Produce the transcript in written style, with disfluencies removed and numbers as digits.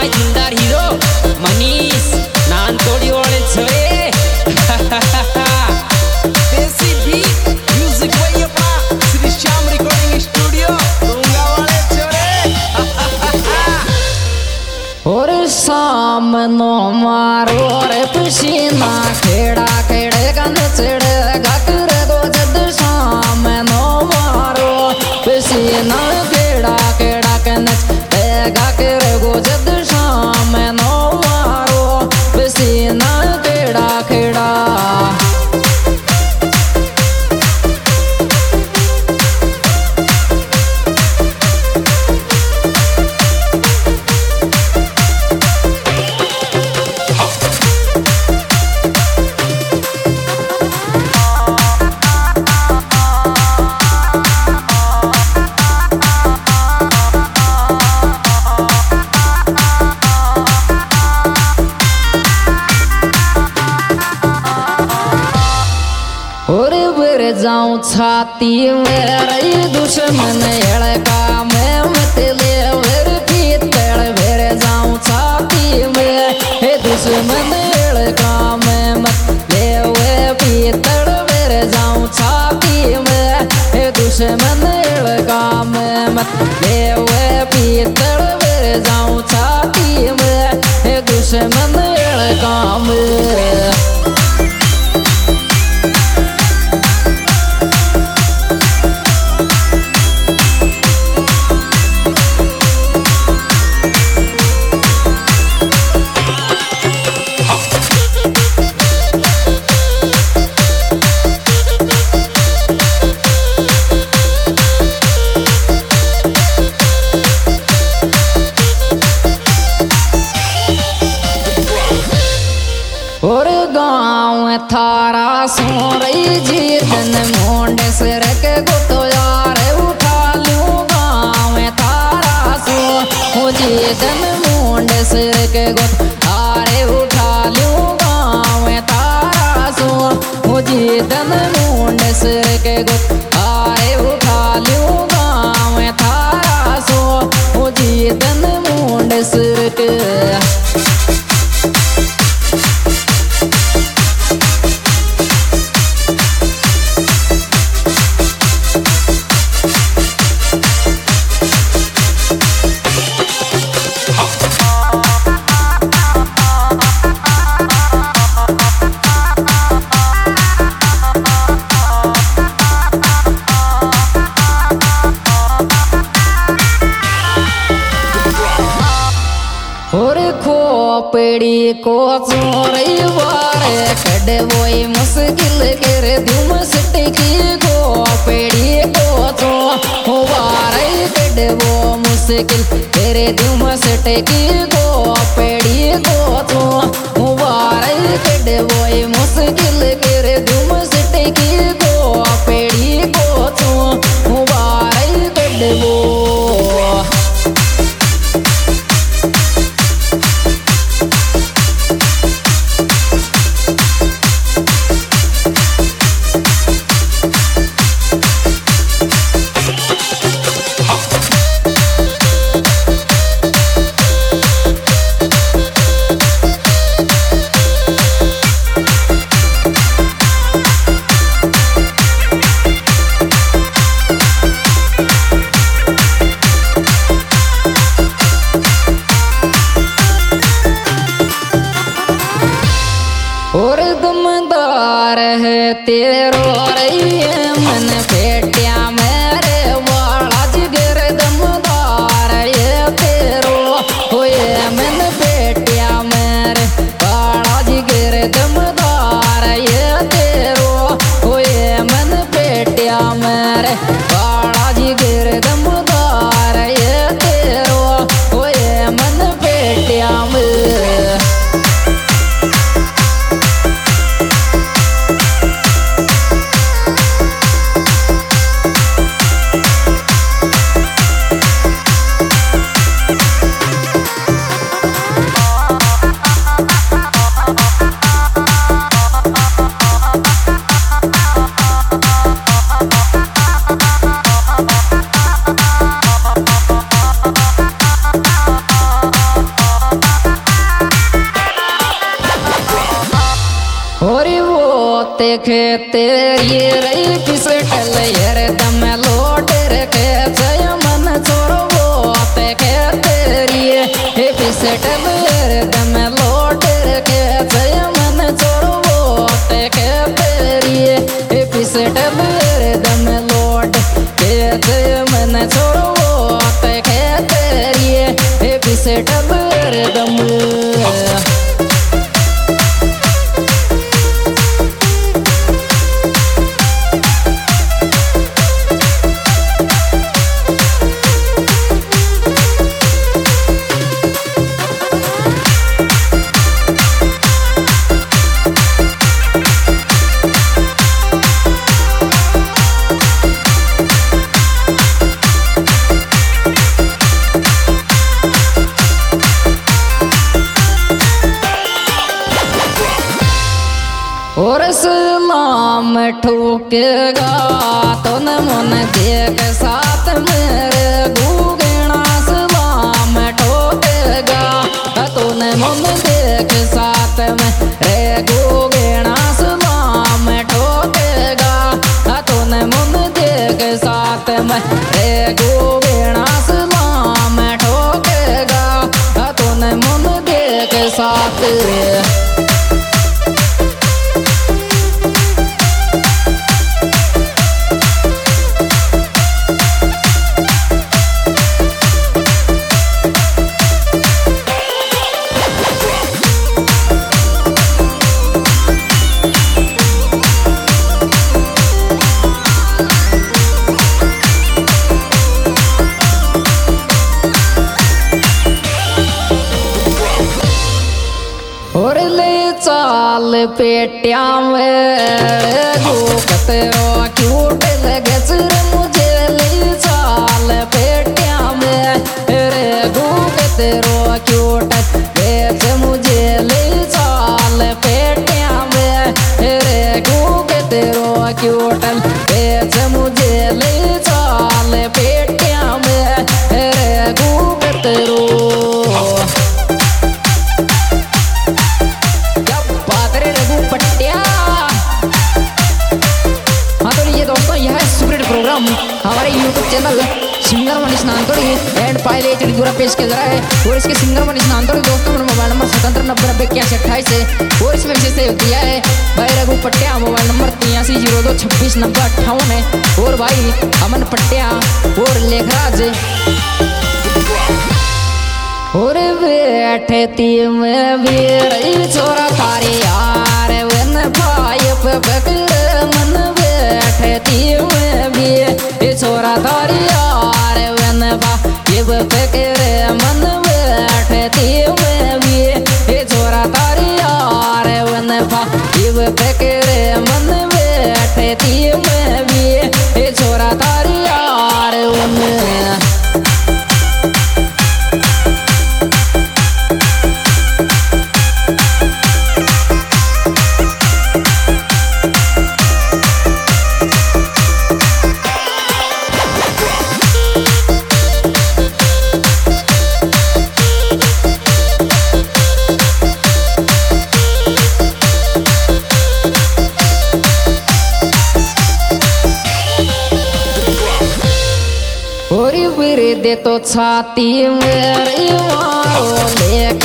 जिंदार hero Manish नान तोड़ी वाले छे देसी बीट म्यूजिक भैया श्री श्याम रिकॉर्डिंग स्टूडियो डोंगा वाले छोरे और सामनो मारो रे पसीना खेड़ा खेड़े गन चढ़े गकर गो जद सामनो मारो पसीना खेड़ा खेड़ा कन गकर गो जद सामनो मारो पसीना खेड़ा खेड़ा जाऊं छाती मेरे दुश्मन एड़का मैं मत ले मेरे पीतल मेरे जाऊं छाती में हे दुश्मन एड़का मैं मत ले वे पीतल मेरे जाऊं छाती में हे दुश्मन एड़का मैं मत ले वे पीतल मेरे जाऊं छाती में हे दुश्मन एड़का में और गाँव थारा सोरई जी दिन मोंडे सिर के गुतो यार उठा लूं गाँव थारा सो जी दिन मोंडे सिर के गुत आरे उठा लूं गाँव थारा सो जी दिन मोंडे सिर के गुत आरे उठा लूं गाँव थारा सो जी दिन मोंडे सिर के और खोपड़ी को चोरई वारे कड़े वही मुश्किल कर धूम सटकी खोपड़ी को चो वारे कड़े वो मुश्किल कर धूम सटकी खोपड़ी को चो वारे कड़े वही मुश्किल कर धूम सटकी खोपड़ी को चो वारे कड़े वो और दमदार है तेरो रही मन पेटिया मेरे वाला जिगर दमदार ये तेरो होए मन पेटिया मेरे वाला जिगर दमदार ये तेरो होए मन पेटिया मेरे वाला जिगर दमदार ये तेरो होए मन पेटिया मेरे देखे तेरी रही पिसटल यार दम लोट रखे जय मन छोरो वो देखे तेरी हे पिसटल यार दम लोट रखे जय मन छोरो वो देखे तेरी हे पिसटल यार दम लोट के जय मन छोरो वो देखे तेरी हे पिसटल यार दम और सलाम ठोकेगा तो न मन देख साथ मेरे गुगेना सलाम ठोकेगा तो न मन देख साथ में रे गुगेना सलाम ठोकेगा तो न मन देख साथ में रे गुगेना सलाम ठोकेगा तो न मन देख साथ रे और ले चाल पेटिया में घूकत रो क्यूट लगे चिर मुझे ले चाल पेटिया में रे घूकत रो क्यूट बेच मुझे ले चाल पेटिया में रे घूकत रो क्यूट बेच मुझे ले चाल पेटिया में रे घूकत रो प्रोग्राम हमारे YouTube channel singer Manish Nantodi and पायले एचडी द्वारा पेश किया जा रहा है और इसके सिंगर मनीष नानतोड़ी दोस्तों मेरा मोबाइल नंबर 77909128 है और इसमें विशेष सहयोग दिया है भाई रघु पट्टिया मोबाइल नंबर 8302269058 है और भाई अमन पट्टिया और लेखराज और बैठती में वीर छोरा तारे यार वन भाई पकड़ मन बैठती में भी छोरा तारे यार वन भाई पकड़ मन बैठती में भी छोरा तारे यार वन भाई पकड़ मन बैठती में भी छोरा तारे यार वन दे तो छाती मेरी मारो लेक